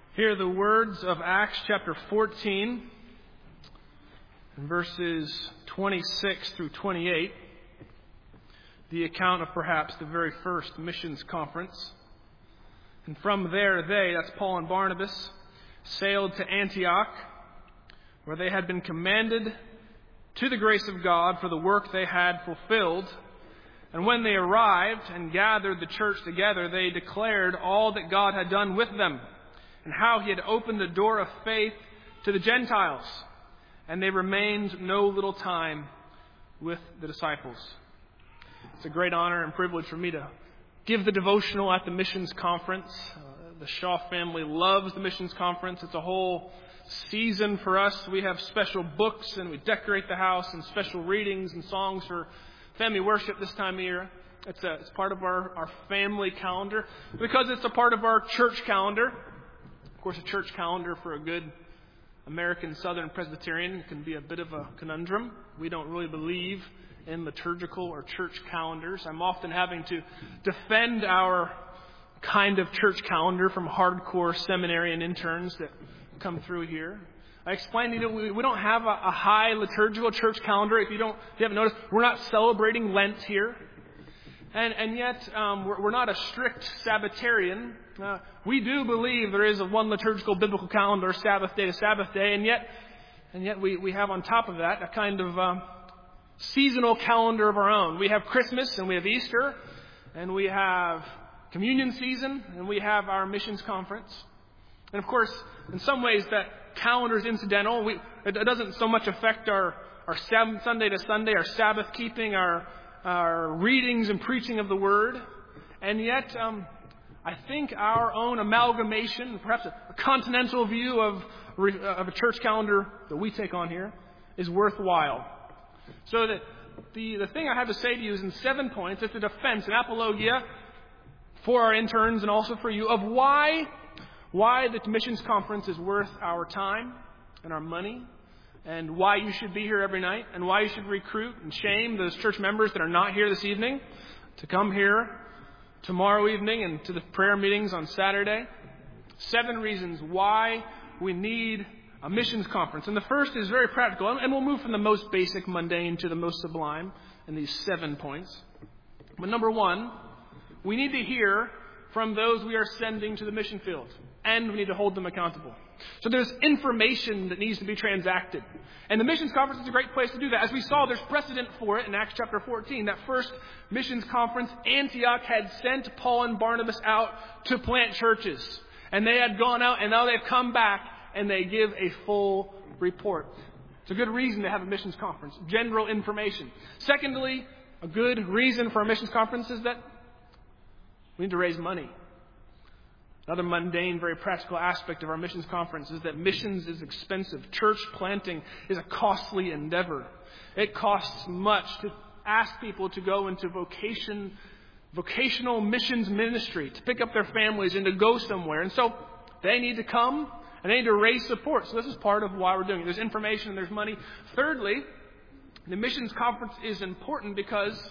Hear the words of Acts chapter 14, verses 26 through 28, the account of perhaps the very first missions conference. And from there that's Paul and Barnabas, sailed to Antioch, where they had been commended to the grace of God for the work they had fulfilled. And when they arrived and gathered the church together, they declared all that God had done with them, and how He had opened the door of faith to the Gentiles. And they remained no little time with the disciples. It's a great honor and privilege for me to give the devotional at the missions conference. The Shaw family loves the missions conference. It's a whole season for us. We have special books and we decorate the house and special readings and songs for family worship this time of year. It's part of our family calendar because it's a part of our church calendar. Of course, a church calendar for a good American Southern Presbyterian can be a bit of a conundrum. We don't really believe in liturgical or church calendars. I'm often having to defend our kind of church calendar from hardcore seminarian interns that come through here. I explained, we don't have a high liturgical church calendar. If you haven't noticed, we're not celebrating Lent here. And yet, we're not a strict Sabbatarian. We do believe there is a one liturgical biblical calendar, Sabbath day to Sabbath day, and yet we have on top of that a kind of seasonal calendar of our own. We have Christmas and we have Easter, and we have communion season, and we have our missions conference. And of course, in some ways that calendar is incidental. It doesn't so much affect our Sunday to Sunday, our Sabbath keeping, our readings and preaching of the Word. And yet, I think our own amalgamation, perhaps a continental view of a church calendar that we take on here, is worthwhile. So that the thing I have to say to you is in 7 points. It's a defense, an apologia for our interns and also for you of why the missions conference is worth our time and our money, and why you should be here every night, and why you should recruit and shame those church members that are not here this evening to come here tomorrow evening and to the prayer meetings on Saturday. 7 reasons why we need a missions conference. And the first is very practical, and we'll move from the most basic, mundane to the most sublime in these 7 points. But number 1, we need to hear from those we are sending to the mission field, and we need to hold them accountable. So there's information that needs to be transacted. And the missions conference is a great place to do that. As we saw, there's precedent for it in Acts chapter 14. That first missions conference, Antioch had sent Paul and Barnabas out to plant churches. And they had gone out, and now they've come back, and they give a full report. It's a good reason to have a missions conference. General information. Secondly, a good reason for a missions conference is that we need to raise money. Another mundane, very practical aspect of our missions conference is that missions is expensive. Church planting is a costly endeavor. It costs much to ask people to go into vocational missions ministry, to pick up their families and to go somewhere. And so they need to come and they need to raise support. So this is part of why we're doing it. There's information and there's money. Thirdly, the missions conference is important because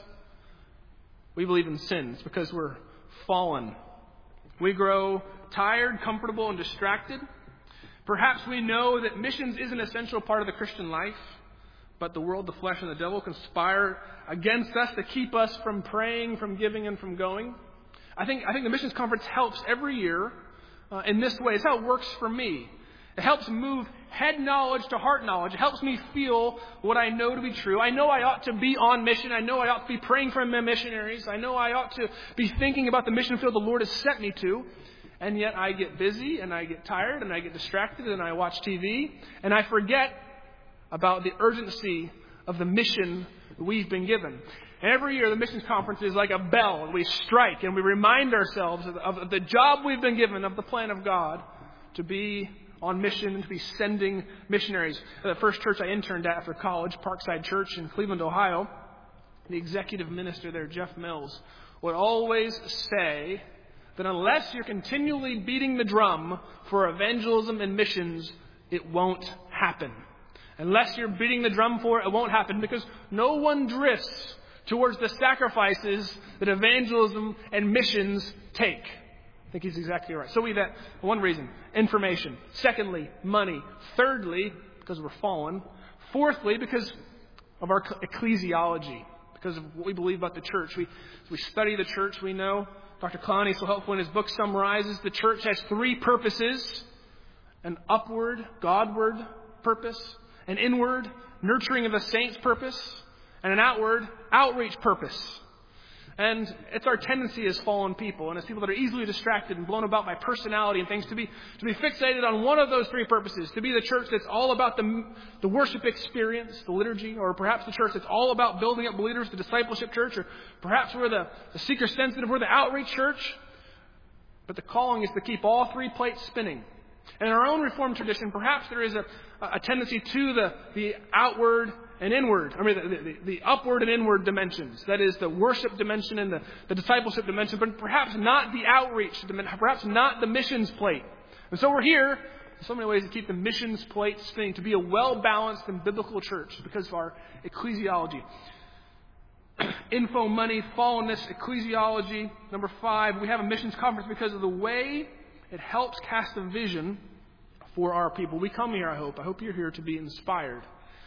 we believe in sins, because we're fallen. We grow tired, comfortable, and distracted. Perhaps we know that missions is an essential part of the Christian life, but the world, the flesh, and the devil conspire against us to keep us from praying, from giving, and from going. I think the missions conference helps every year in this way. It's how it works for me. It helps move head knowledge to heart knowledge. It helps me feel what I know to be true. I know I ought to be on mission. I know I ought to be praying for my missionaries. I know I ought to be thinking about the mission field the Lord has set me to. And yet I get busy and I get tired and I get distracted and I watch TV and I forget about the urgency of the mission we've been given. And every year the missions conference is like a bell, and we strike and we remind ourselves of the job we've been given, of the plan of God to be on mission and to be sending missionaries. The first church I interned at after college, Parkside Church in Cleveland, Ohio, the executive minister there, Jeff Mills, would always say that unless you're continually beating the drum for evangelism and missions, it won't happen. Unless you're beating the drum for it, it won't happen, because no one drifts towards the sacrifices that evangelism and missions take. I think he's exactly right. So we that one reason, information. Secondly, money. Thirdly, because we're fallen. Fourthly, because of our ecclesiology, because of what we believe about the church. We study the church. We know Dr. Clowney so helpful in his book summarizes the church has three purposes: an upward, Godward purpose, an inward, nurturing of the saints purpose, and an outward, outreach purpose. And it's our tendency as fallen people and as people that are easily distracted and blown about by personality and things to be fixated on one of those three purposes. To be the church that's all about the worship experience, the liturgy, or perhaps the church that's all about building up leaders, the discipleship church, or perhaps we're the seeker-sensitive, we're the outreach church. But the calling is to keep all three plates spinning. And in our own Reformed tradition, perhaps there is a tendency to the outward and inward, the upward and inward dimensions. That is the worship dimension and the discipleship dimension, but perhaps not the outreach dimension, perhaps not the missions plate. And so we're here in so many ways to keep the missions plate spinning, to be a well-balanced and biblical church because of our ecclesiology. Info, money, fallenness, ecclesiology. Number 5, we have a missions conference because of the way it helps cast a vision for our people. We come here, I hope you're here to be inspired.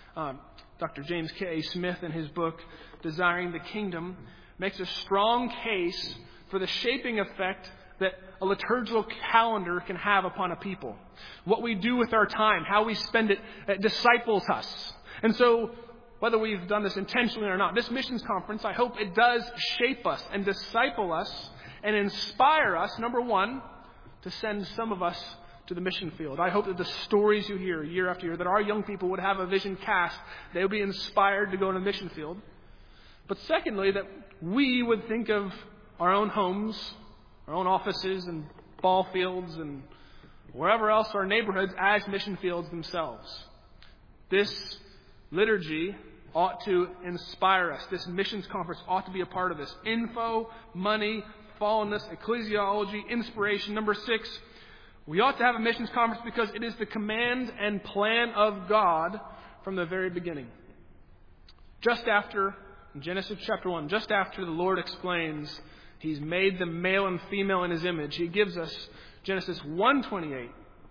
Dr. James K. Smith, in his book, Desiring the Kingdom, makes a strong case for the shaping effect that a liturgical calendar can have upon a people. What we do with our time, how we spend it, disciples us. And so, whether we've done this intentionally or not, this missions conference, I hope it does shape us and disciple us and inspire us, number 1, to send some of us to the mission field. I hope that the stories you hear year after year, that our young people would have a vision cast. They would be inspired to go to the mission field. But secondly, that we would think of our own homes, our own offices and ball fields and wherever else, our neighborhoods, as mission fields themselves. This liturgy ought to inspire us. This missions conference ought to be a part of this. Info, money, fallenness, ecclesiology, inspiration. Number 6, we ought to have a missions conference because it is the command and plan of God from the very beginning. Just after, in Genesis chapter 1, just after the Lord explains He's made them male and female in His image, He gives us Genesis 1:28.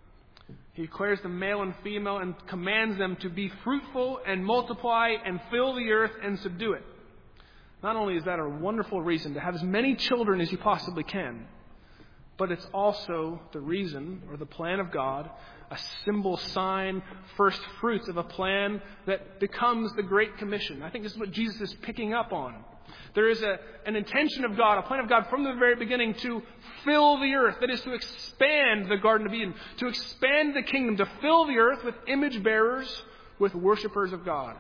He declares them male and female and commands them to be fruitful and multiply and fill the earth and subdue it. Not only is that a wonderful reason to have as many children as you possibly can, but it's also the reason or the plan of God, a symbol, sign, first fruits of a plan that becomes the Great Commission. I think this is what Jesus is picking up on. There is an intention of God, a plan of God from the very beginning to fill the earth. That is to expand the Garden of Eden, to expand the kingdom, to fill the earth with image bearers, with worshipers of God.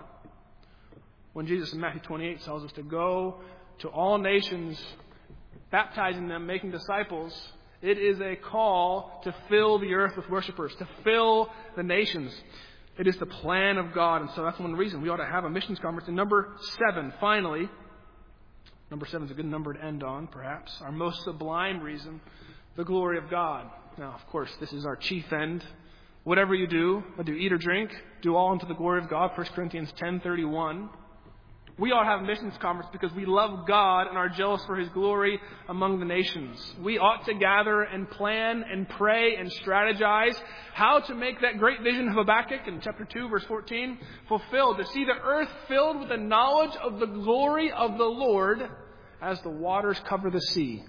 When Jesus in Matthew 28 tells us to go to all nations, baptizing them, making disciples, it is a call to fill the earth with worshipers, to fill the nations. It is the plan of God, and so that's one reason we ought to have a missions conference. And number 7, finally, number 7 is a good number to end on, perhaps. Our most sublime reason, the glory of God. Now, of course, this is our chief end. Whatever you do, whether you eat or drink, do all unto the glory of God, 1 Corinthians 10:31. We ought to have a missions conference because we love God and are jealous for His glory among the nations. We ought to gather and plan and pray and strategize how to make that great vision of Habakkuk in chapter 2, verse 14, fulfilled. To see the earth filled with the knowledge of the glory of the Lord as the waters cover the sea.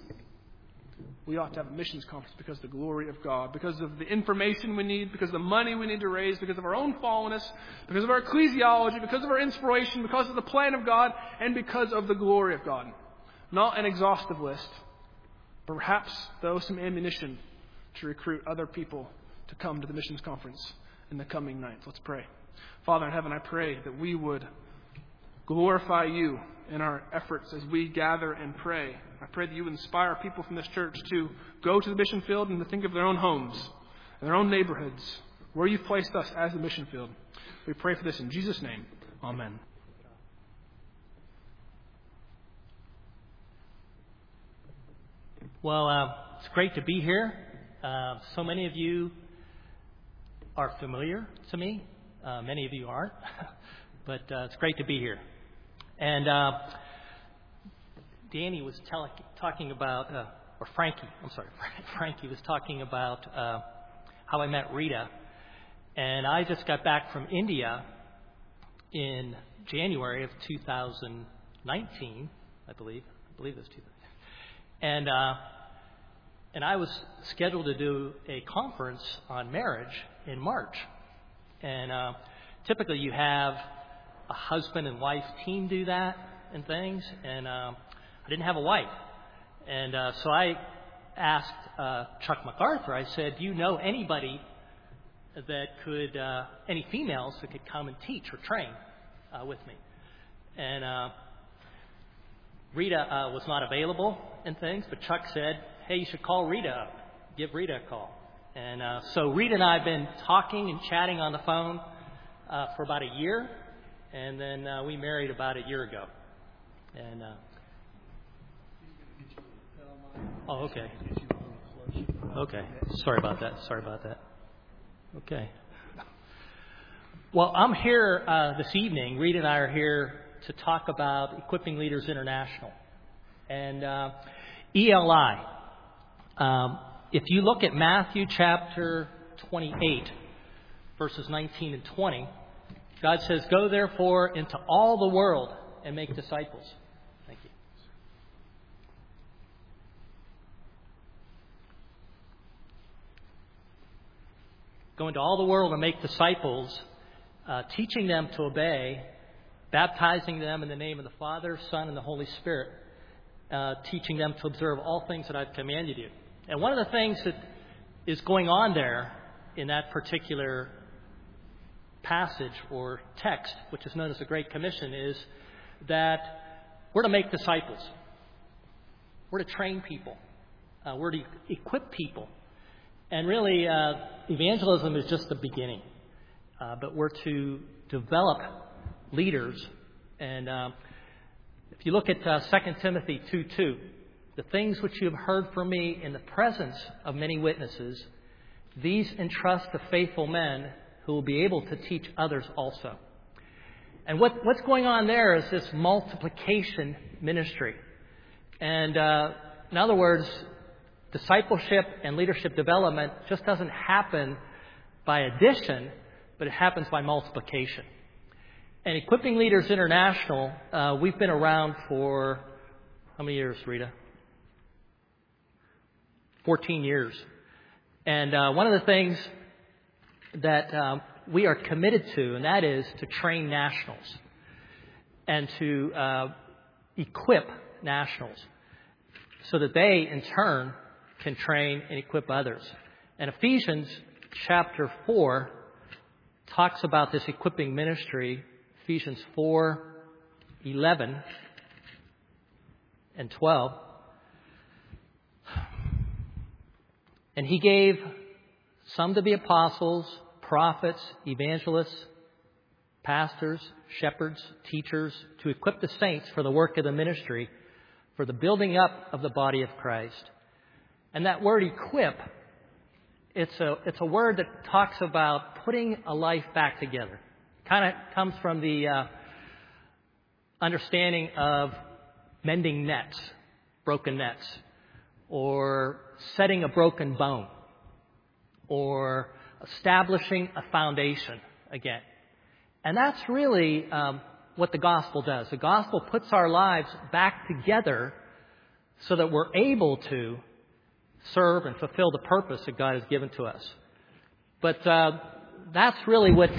We ought to have a missions conference because of the glory of God, because of the information we need, because of the money we need to raise, because of our own fallenness, because of our ecclesiology, because of our inspiration, because of the plan of God, and because of the glory of God. Not an exhaustive list, but perhaps, though, some ammunition to recruit other people to come to the missions conference in the coming nights. Let's pray. Father in heaven, I pray that we would glorify You in our efforts as we gather and pray. I pray that You would inspire people from this church to go to the mission field and to think of their own homes and their own neighborhoods, where You've placed us as the mission field. We pray for this in Jesus' name. Amen. Well, it's great to be here. So many of you are familiar to me. Many of you aren't. But it's great to be here. And Danny was talking about Frankie was talking about how I met Rita. And I just got back from India in January of 2019, I believe it was 2000. And I was scheduled to do a conference on marriage in March. And typically you have a husband and wife team do that and things. And I didn't have a wife. And so I asked Chuck MacArthur, I said, do you know anybody that could, any females that could come and teach or train with me? And Rita was not available and things, but Chuck said, hey, you should call Rita up. Give Rita a call. And so Rita and I have been talking and chatting on the phone for about a year, and then we married about a year ago. And oh, okay. Okay. Sorry about that. Okay. Well, I'm here this evening. Rita and I are here to talk about Equipping Leaders International and ELI. If you look at Matthew chapter 28, verses 19 and 20, God says, "Go therefore into all the world and make disciples." Thank you. Go into all the world and make disciples, teaching them to obey, baptizing them in the name of the Father, Son, and the Holy Spirit, teaching them to observe all things that I've commanded you. And one of the things that is going on there in that particular passage or text, which is known as the Great Commission, is that we're to make disciples. We're to train people. We're to equip people. And really, evangelism is just the beginning. But we're to develop leaders. And if you look at 2 Timothy 2:2, the things which you have heard from me in the presence of many witnesses, these entrust to faithful men who will be able to teach others also. And what's going on there is this multiplication ministry. And in other words, discipleship and leadership development just doesn't happen by addition, but it happens by multiplication. And Equipping Leaders International, we've been around for, how many years, Rita? 14 years. And one of the things that we are committed to, and that is to train nationals and to equip nationals so that they, in turn, can train and equip others. And Ephesians chapter 4 talks about this equipping ministry, Ephesians 4:11 and 12. And he gave some to be apostles, prophets, evangelists, pastors, shepherds, teachers, to equip the saints for the work of the ministry, for the building up of the body of Christ. And that word equip, it's a word that talks about putting a life back together. Kind of comes from the understanding of mending nets, broken nets, or setting a broken bone, or establishing a foundation again. And that's really what the gospel does. The gospel puts our lives back together so that we're able to serve and fulfill the purpose that God has given to us. But that's really what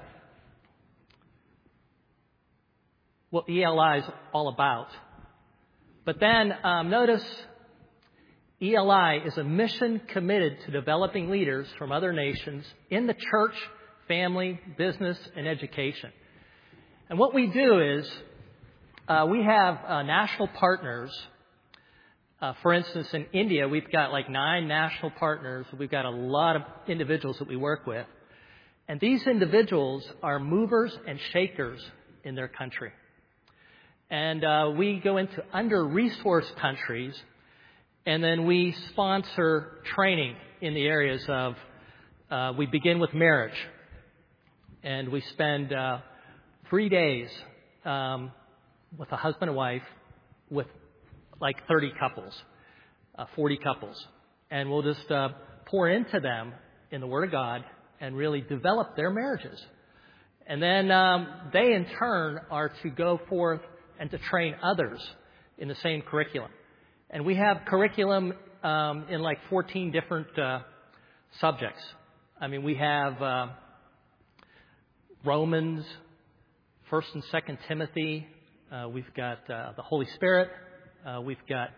ELI is all about. But then notice ELI is a mission committed to developing leaders from other nations in the church, family, business, and education. And what we do is we have national partners. For instance, in India, we've got like 9 national partners. We've got a lot of individuals that we work with. And these individuals are movers and shakers in their country. And we go into under-resourced countries, and then we sponsor training in the areas of, we begin with marriage. And we spend 3 days with a husband and wife with like 30 couples. 40 couples. And we'll just pour into them in the Word of God and really develop their marriages. And then they, in turn, are to go forth and to train others in the same curriculum. And we have curriculum in like 14 different subjects. I mean, we have Romans, 1st and 2nd Timothy. We've got the Holy Spirit. We've got,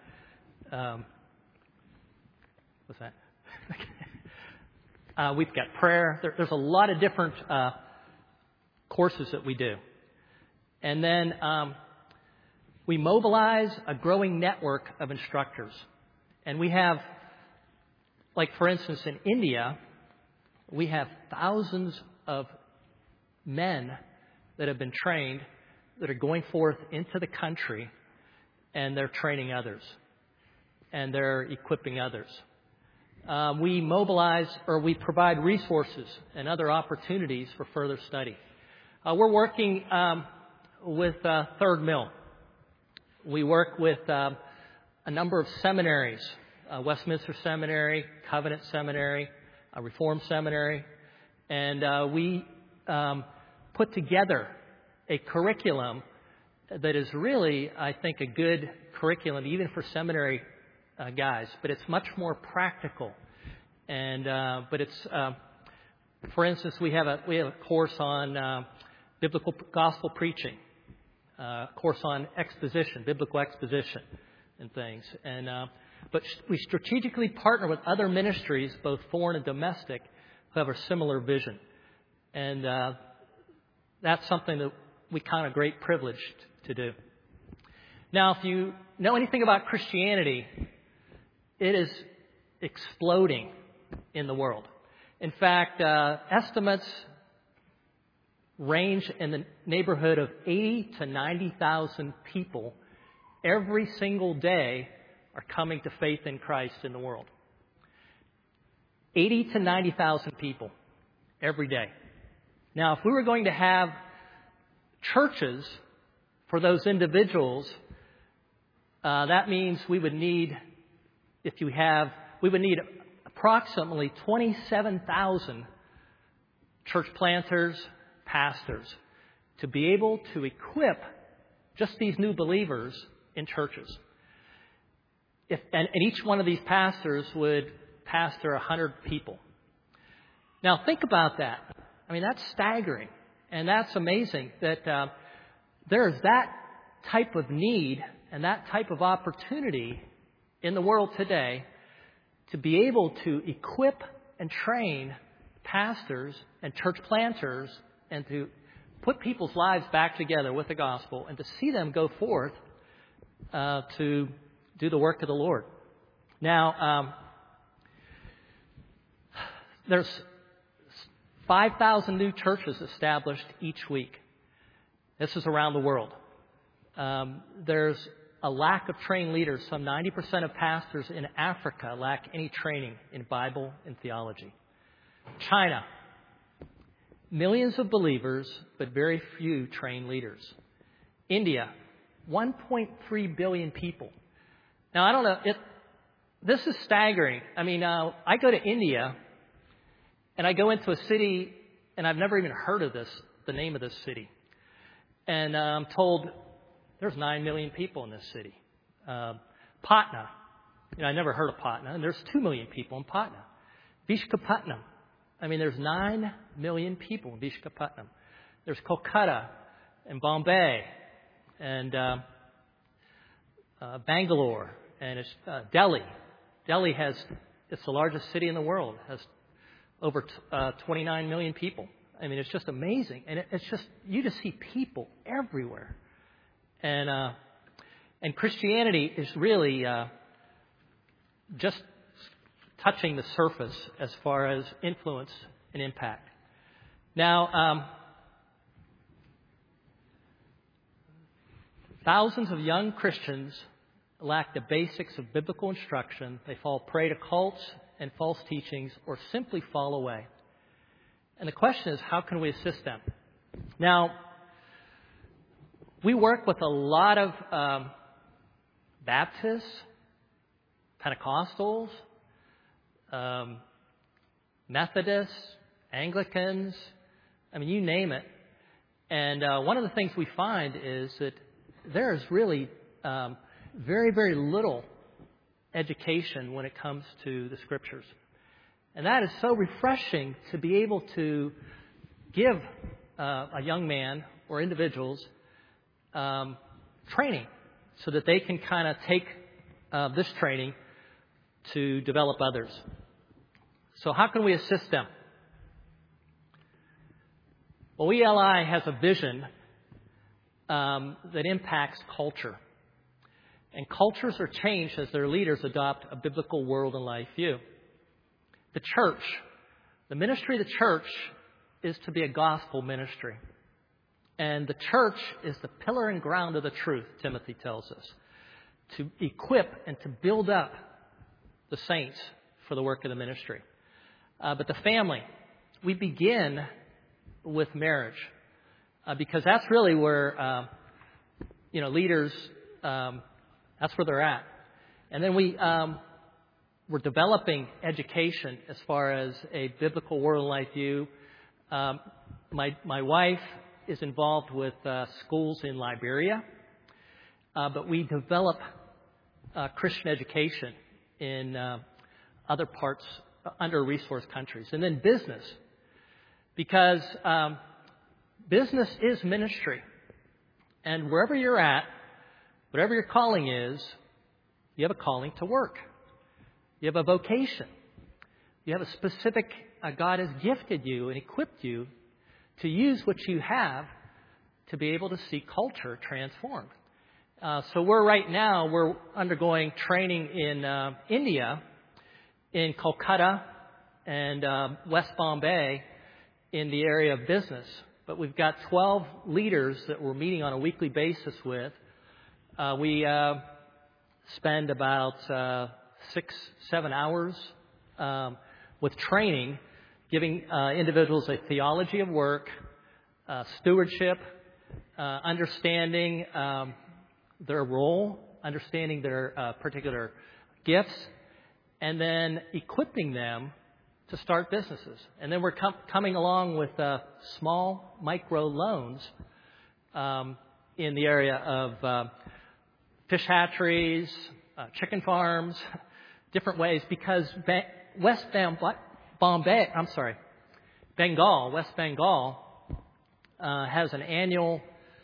what's that? We've got prayer. There's a lot of different courses that we do. And then we mobilize a growing network of instructors. And we have, like for instance, in India, we have thousands of men that have been trained that are going forth into the country, and they're training others, and they're equipping others. We mobilize, or we provide resources and other opportunities for further study. We're working with Third Mill. We work with a number of seminaries, Westminster Seminary, Covenant Seminary, Reformed Seminary, and we put together a curriculum that is really, I think, a good curriculum even for seminary guys, but it's much more practical. And but it's, for instance, we have a course on biblical gospel preaching, a course on exposition, biblical exposition, and things. And but we strategically partner with other ministries, both foreign and domestic, who have a similar vision, and that's something that we count a great privilege to do. Now, if you know anything about Christianity, it is exploding in the world. In fact, estimates range in the neighborhood of 80 to 90,000 people every single day are coming to faith in Christ in the world. 80 to 90,000 people every day. Now, if we were going to have churches for those individuals, that means we would need, we would need approximately 27,000 church planters, pastors, to be able to equip just these new believers in churches. And each one of these pastors would pastor 100 people. Now, think about that. I mean, that's staggering. And that's amazing that there's that type of need and that type of opportunity in the world today to be able to equip and train pastors and church planters and to put people's lives back together with the gospel and to see them go forth to do the work of the Lord. Now, there's 5,000 new churches established each week. This is around the world. There's a lack of trained leaders. Some 90% of pastors in Africa lack any training in Bible and theology. China, millions of believers, but very few trained leaders. India, 1.3 billion people. Now, I don't know, this is staggering. I mean, I go to India, and I go into a city, and I've never even heard of the name of this city. And I'm told there's 9 million people in this city. Patna, I never heard of Patna, and there's 2 million people in Patna. Vishakhapatnam, I mean, there's 9 million people in Vishakhapatnam. There's Kolkata and Bombay and Bangalore, and it's Delhi. Delhi it's the largest city in the world, has over 29 million people. I mean, it's just amazing. And it's just, you just see people everywhere. And Christianity is really just touching the surface as far as influence and impact. Now, thousands of young Christians lack the basics of biblical instruction. They fall prey to cults and false teachings or simply fall away. And the question is, how can we assist them? Now, we work with a lot of Baptists, Pentecostals, Methodists, Anglicans, I mean, you name it. And one of the things we find is that there is really very, very little education when it comes to the Scriptures. And that is so refreshing to be able to give a young man or individuals training so that they can kind of take this training to develop others. So how can we assist them? Well, ELI has a vision that impacts culture. And cultures are changed as their leaders adopt a biblical world and life view. The church, the ministry of the church is to be a gospel ministry. And the church is the pillar and ground of the truth, Timothy tells us, to equip and to build up the saints for the work of the ministry. But the family, we begin with marriage because that's really where, leaders, that's where they're at. And then we're developing education as far as a biblical world life view. My wife is involved with schools in Liberia, but we develop Christian education in other parts, under-resourced countries. And then business, because business is ministry. And wherever you're at, whatever your calling is, you have a calling to work. You have a vocation. You have a specific, God has gifted you and equipped you to use what you have to be able to see culture transformed. So we're undergoing training in India, in Kolkata and West Bombay in the area of business. But we've got 12 leaders that we're meeting on a weekly basis with. We spend about 6-7 hours with training, giving individuals a theology of work, stewardship, understanding their role, understanding their particular gifts, and then equipping them to start businesses. And then we're coming along with small micro loans in the area of fish hatcheries, chicken farms, different ways, because West Bengal has an annual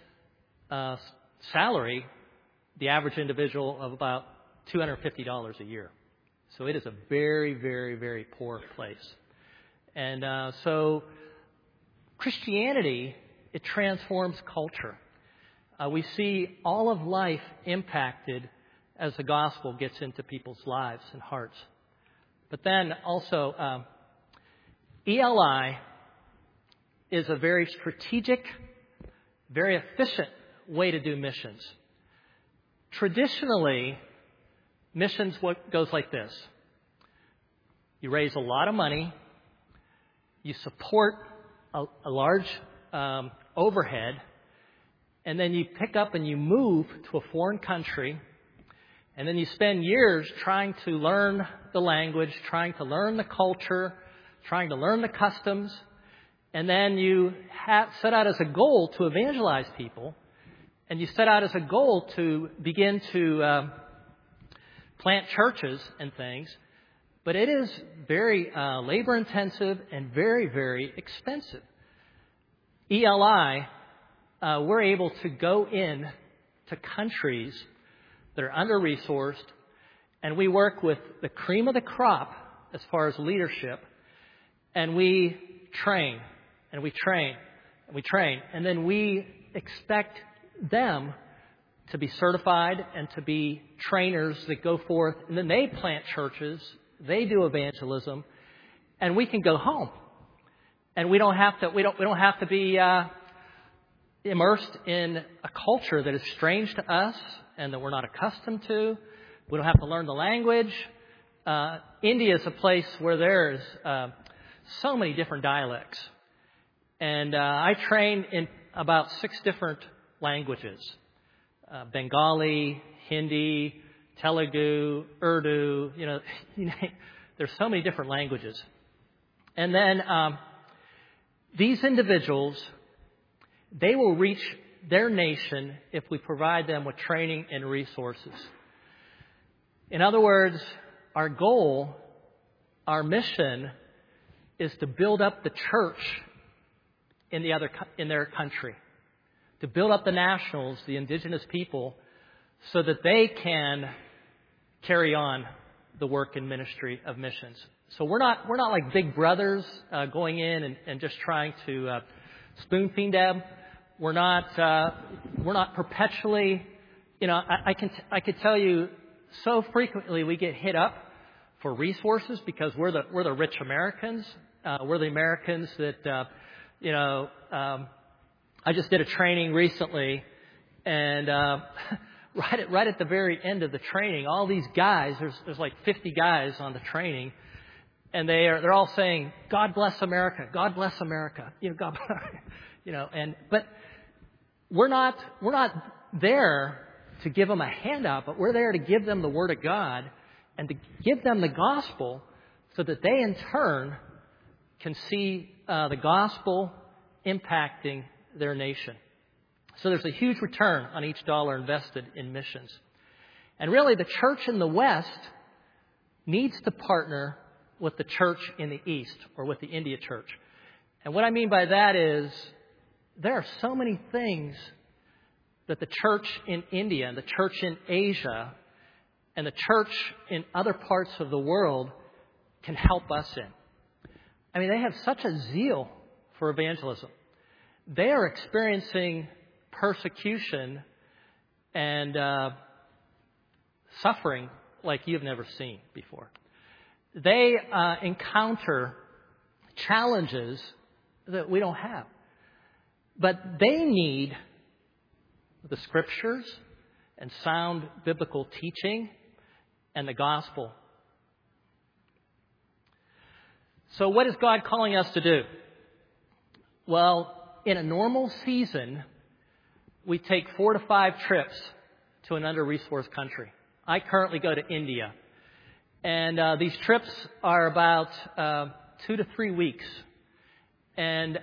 salary, the average individual, of about $250 a year. So it is a very, very, very poor place. And so Christianity, it transforms culture. We see all of life impacted as the gospel gets into people's lives and hearts. But then also, ELI is a very strategic, very efficient way to do missions. Traditionally, missions goes like this. You raise a lot of money, you support a large overhead, and then you pick up and you move to a foreign country, and then you spend years trying to learn the language, trying to learn the culture, trying to learn the customs, and then you set out as a goal to evangelize people, and you set out as a goal to begin to plant churches and things, but it is very labor-intensive and very, very expensive. ELI, we're able to go in to countries that are under-resourced, and we work with the cream of the crop as far as leadership, and we train, and we train, and we train, and then we expect them to be certified and to be trainers that go forth, and then they plant churches, they do evangelism, and we can go home, and we don't have to be immersed in a culture that is strange to us and that we're not accustomed to. We don't have to learn the language. India is a place where there's so many different dialects, and I train in about 6 different languages. Bengali, Hindi, Telugu, Urdu, there's so many different languages. And then these individuals, they will reach their nation if we provide them with training and resources. In other words, our goal, our mission, is to build up the church in their country, to build up the nationals, the indigenous people, so that they can carry on the work and ministry of missions. So we're not like big brothers going in and just trying to spoon feed them. We're not perpetually, I could tell you so frequently we get hit up for resources because we're the rich Americans. We're the Americans that I just did a training recently, and right at the very end of the training, all these guys, there's like 50 guys on the training, and they're all saying, "God bless America, God bless America," God, but we're not there to give them a handout, but we're there to give them the Word of God and to give them the gospel, so that they in turn can see the gospel impacting their nation. So there's a huge return on each dollar invested in missions. And really, the church in the West needs to partner with the church in the East, or with the India church. And what I mean by that is there are so many things that the church in India, and the church in Asia, and the church in other parts of the world can help us in. I mean, they have such a zeal for evangelism. They are experiencing persecution and suffering like you've never seen before. They encounter challenges that we don't have. But they need the Scriptures and sound biblical teaching and the gospel. So what is God calling us to do? Well, in a normal season, we take 4 to 5 trips to an under-resourced country. I currently go to India. And these trips are about 2 to 3 weeks. And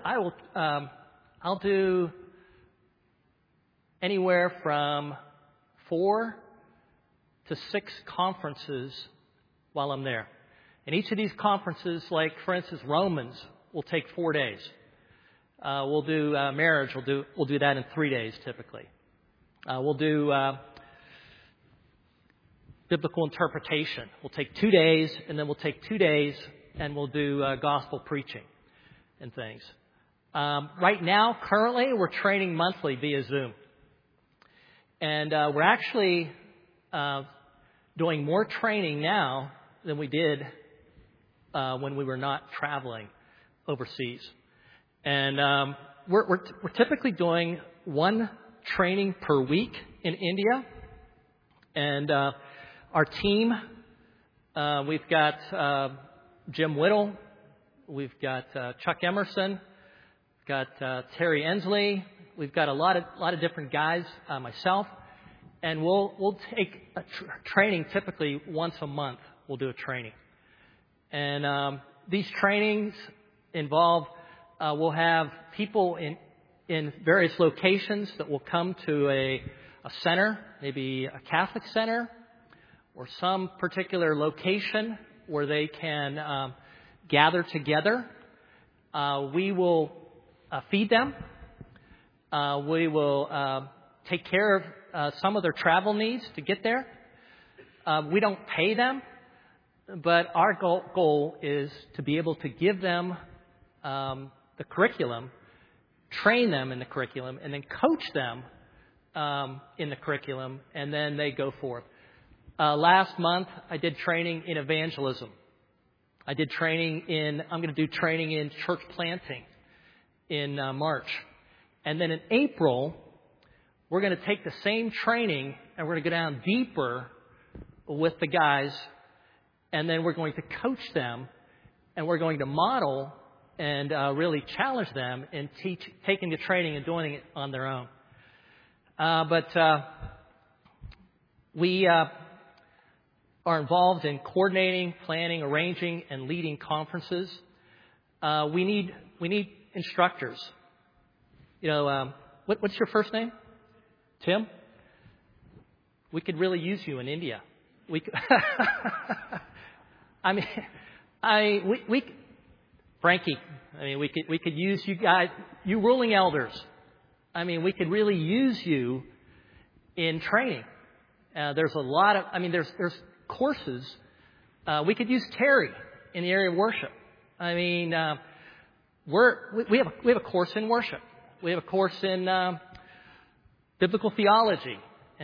I'll do anywhere from 4 to 6 conferences while I'm there. And each of these conferences, like for instance Romans, will take 4 days. We'll do marriage. We'll do that in 3 days typically. We'll do biblical interpretation. We'll take 2 days, and then we'll take 2 days, and we'll do gospel preaching and things. Right now, currently, we're training monthly via Zoom. And we're actually doing more training now than we did when we were not traveling overseas. And we're typically doing 1 training per week in India. And our team, we've got Jim Whittle, we've got Chuck Emerson, we've got Terry Ensley. We've got a lot of different guys, myself, and we'll take a training typically once a month. We'll do a training, and these trainings involve we'll have people in various locations that will come to a center, maybe a Catholic center, or some particular location where they can gather together. We will feed them. We will take care of some of their travel needs to get there. We don't pay them, but our goal is to be able to give them the curriculum, train them in the curriculum, and then coach them in the curriculum, and then they go forth. Last month, I did training in evangelism. I'm going to do training in church planting in March. And then in April, we're going to take the same training and we're going to go down deeper with the guys. And then we're going to coach them and we're going to model and really challenge them in taking the training and doing it on their own. But We are involved in coordinating, planning, arranging, and leading conferences. We need instructors. What's your first name? Tim? We could really use you in India. We could Frankie. We could use you guys, you ruling elders. We could really use you in training. There's a lot of, there's courses. We could use Terry in the area of worship. We have a course in worship. We have a course in biblical theology,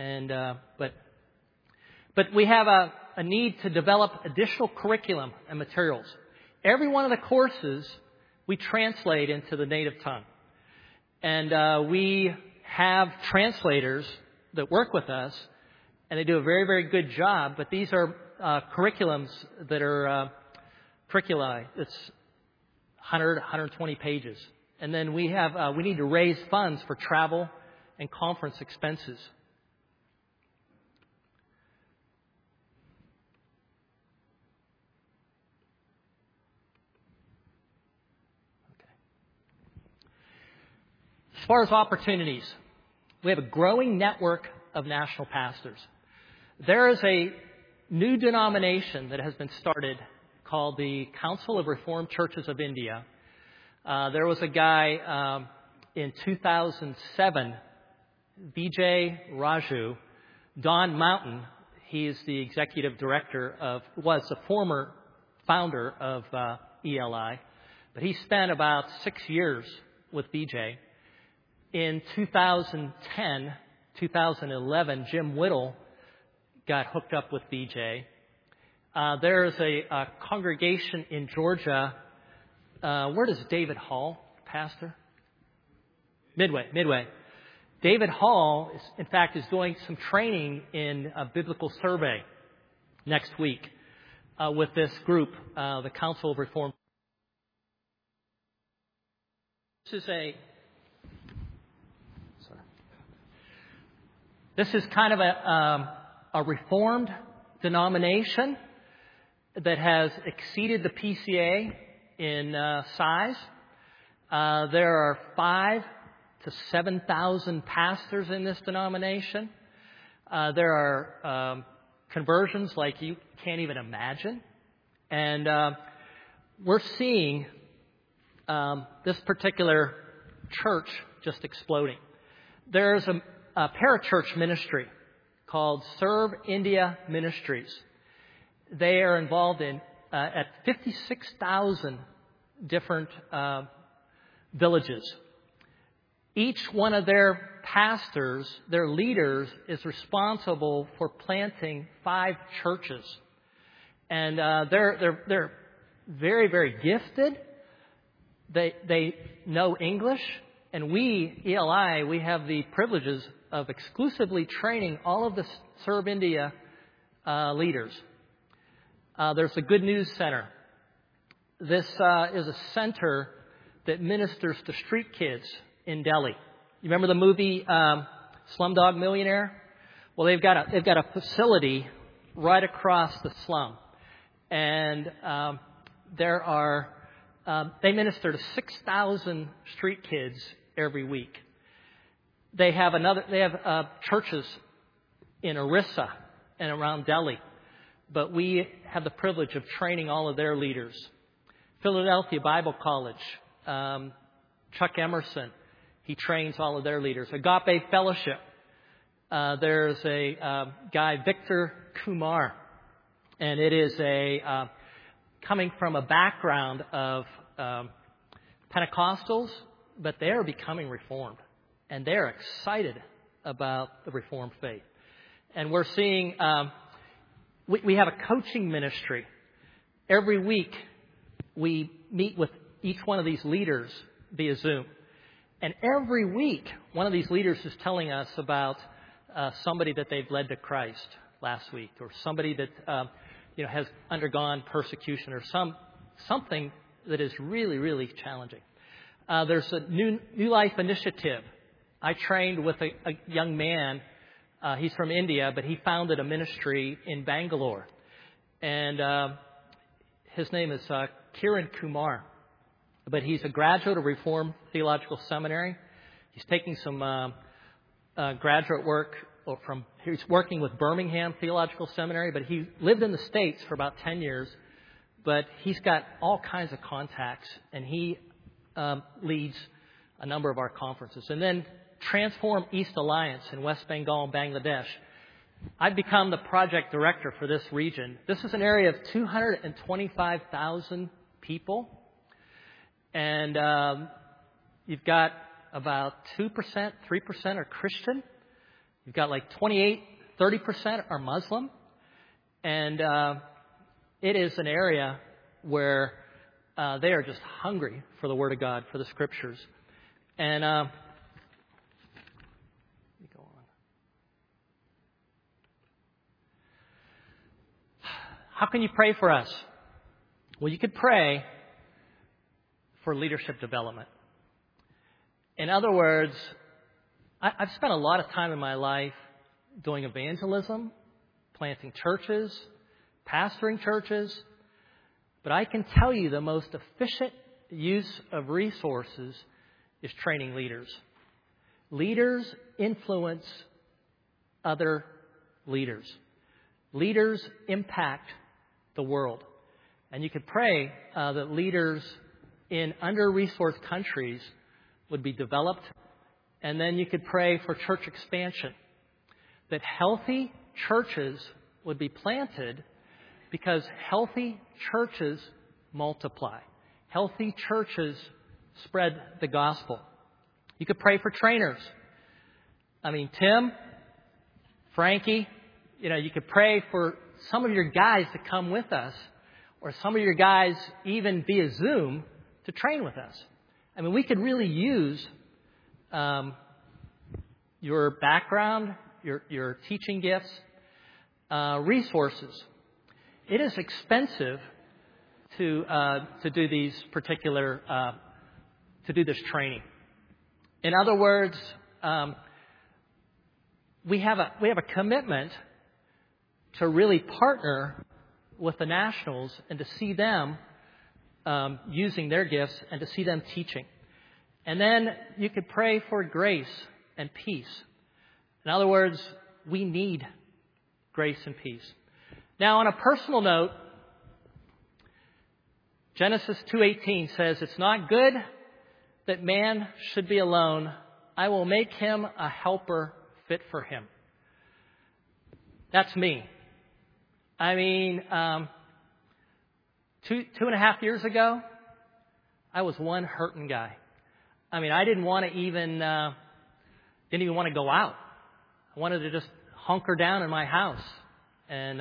but we have a need to develop additional curriculum and materials. Every one of the courses we translate into the native tongue, and we have translators that work with us, and they do a very, very good job. But these are curriculums that are curricula. It's 120 pages. And then we need to raise funds for travel and conference expenses. Okay. As far as opportunities, we have a growing network of national pastors. There is a new denomination that has been started called the Council of Reformed Churches of India. There was a guy in 2007, Vijay Raju, Don Mountain. He is the executive director was the former founder of ELI, but he spent about 6 years with Vijay. In 2010, 2011, Jim Whittle got hooked up with Vijay. There is a congregation in Georgia. Where does David Hall pastor? Midway. David Hall, is doing some training in a biblical survey next week with this group, the Council of Reformed. This is kind of a reformed denomination that has exceeded the PCA in size. There are 5,000 to 7,000 pastors in this denomination. There are conversions like you can't even imagine. And we're seeing this particular church just exploding. There's a parachurch ministry called Serve India Ministries. They are involved in at 56,000 different villages. Each one of their pastors, their leaders, is responsible for planting 5 churches, and they're very, very gifted. They know English, and we, ELI, we have the privileges of exclusively training all of the Serve India leaders. There's a Good News Center. This is a center that ministers to street kids in Delhi. You remember the movie Slumdog Millionaire? Well, they've got a facility right across the slum, and they minister to 6,000 street kids every week. They have churches in Orissa and around Delhi, but we have the privilege of training all of their leaders. Philadelphia Bible College, Chuck Emerson, he trains all of their leaders. Agape Fellowship, there's a guy, Victor Kumar, and it is coming from a background of Pentecostals, but they are becoming Reformed, and they're excited about the Reformed faith. And we're seeing, we have a coaching ministry. Every week, we meet with each one of these leaders via Zoom. And every week, one of these leaders is telling us about somebody that they've led to Christ last week, or somebody that has undergone persecution, or something that is really, really challenging. There's a New Life Initiative. I trained with a young man He's from India, but he founded a ministry in Bangalore. And his name is Kiran Kumar. But he's a graduate of Reformed Theological Seminary. He's taking some graduate work he's working with Birmingham Theological Seminary, but he lived in the States for about 10 years. But he's got all kinds of contacts, and he leads a number of our conferences. And then Transform East Alliance in West Bengal and Bangladesh. I've become the project director for this region. This is an area of 225,000 people. And you've got about 2%, 3% are Christian. You've got like 28, 30% are Muslim. And it is an area where they are just hungry for the Word of God, for the Scriptures. And let me go on. How can you pray for us? Well, you could pray for leadership development. In other words, I've spent a lot of time in my life doing evangelism, planting churches, pastoring churches, but I can tell you the most efficient use of resources is training leaders. Leaders influence other leaders. Leaders impact the world. And you could pray that leaders in under-resourced countries would be developed. And then you could pray for church expansion, that healthy churches would be planted because healthy churches multiply. Healthy churches spread the gospel. You could pray for trainers. I mean, Tim, Frankie, you could pray for some of your guys to come with us, or some of your guys even via Zoom to train with us. I mean, we could really use your background, your teaching gifts, resources. It is expensive to do these particular to do this training. In other words, we have a commitment to really partner with the nationals and to see them using their gifts and to see them teaching. And then you could pray for grace and peace. In other words, we need grace and peace. Now, on a personal note, Genesis 2:18 says, "It's not good that man should be alone. I will make him a helper fit for him." That's me. I mean, 2.5 years ago, I was one hurting guy. I mean, I didn't even want to go out. I wanted to just hunker down in my house. And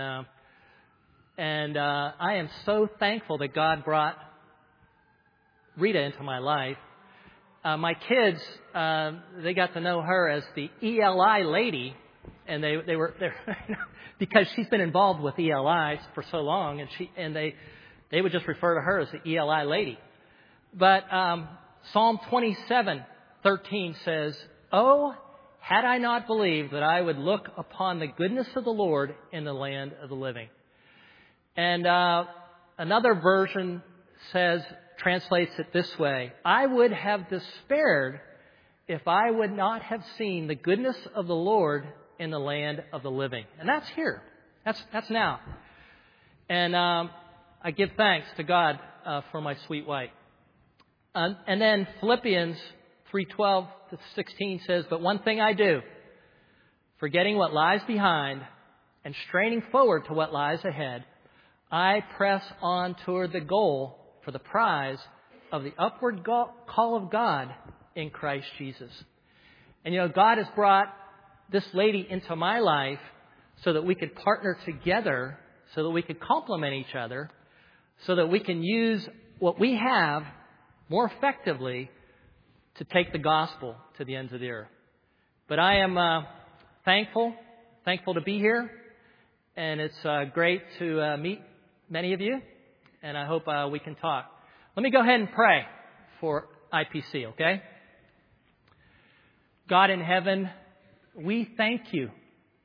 I am so thankful that God brought Rita into my life. My kids, they got to know her as the ELI lady, and they were because she's been involved with ELI for so long, and they would just refer to her as the ELI lady. But Psalm 27:13 says, "Oh, had I not believed that I would look upon the goodness of the Lord in the land of the living." And another version translates it this way: "I would have despaired if I would not have seen the goodness of the Lord in the land of the living." And that's here. That's now. And I give thanks to God for my sweet wife. And then Philippians 3:12-16 says, "But one thing I do, forgetting what lies behind and straining forward to what lies ahead, I press on toward the goal for the prize of the upward call of God in Christ Jesus." And God has brought this lady into my life so that we could partner together, so that we could complement each other, so that we can use what we have more effectively to take the gospel to the ends of the earth. But I am thankful to be here, and it's great to meet many of you, and I hope we can talk. Let me go ahead and pray for IPC, okay? God in heaven, we thank you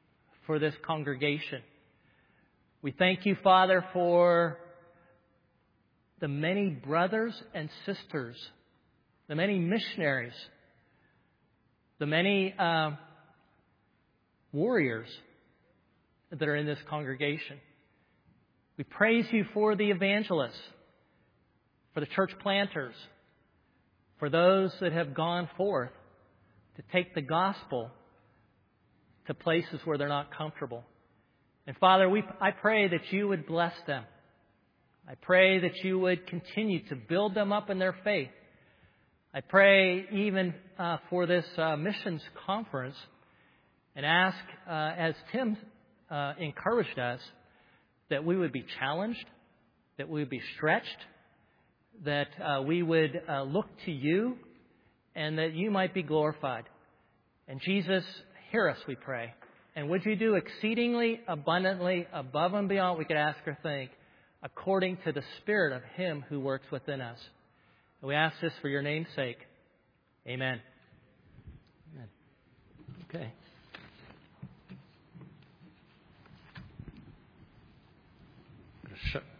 for this congregation. We thank you, Father, for the many brothers and sisters, the many missionaries, the many warriors that are in this congregation. We praise you for the evangelists, for the church planters, for those that have gone forth to take the gospel to places where they're not comfortable. And Father, I pray that you would bless them. I pray that you would continue to build them up in their faith. I pray even for this missions conference and ask, as Tim encouraged us, that we would be challenged, that we would be stretched, that we would look to you, and that you might be glorified. And Jesus, hear us, we pray. And would you do exceedingly abundantly above and beyond what we could ask or think, according to the Spirit of Him who works within us. And we ask this for your name's sake. Amen. Amen. Okay. Shut.